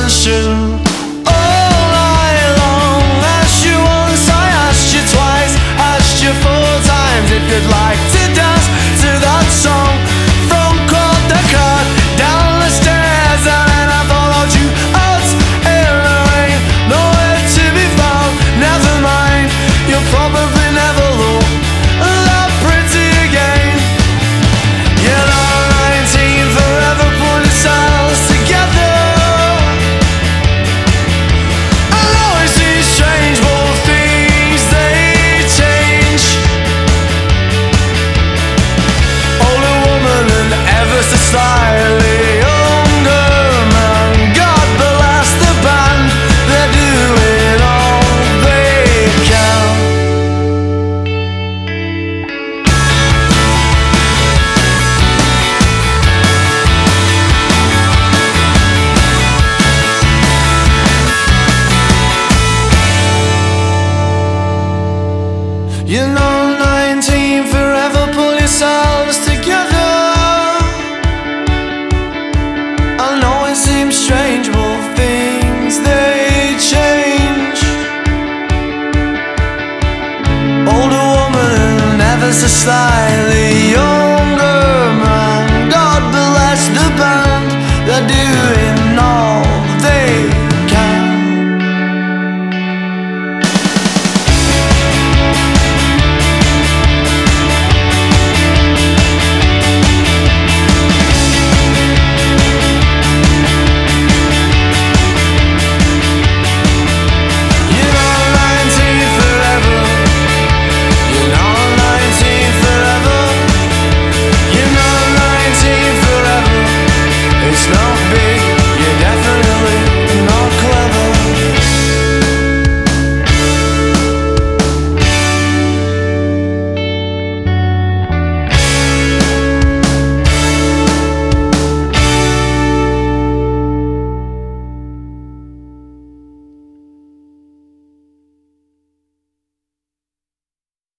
attention all night long. Asked you once, I asked you twice, asked you 4 times if you'd like to dance to that song from court to court, down the stairs, and then I followed you out in the rain. Nowhere to be found, never mind, you'll probably never look that pretty again. You're not 19, forever put yourselves together. I know it seems strange, but things they change. Older woman and ever so slightly younger man. God bless the band, they're doing all they can. You're not 19, forever pull yourselves together. I know it seems strange, but things they change. Older woman, ever so slightly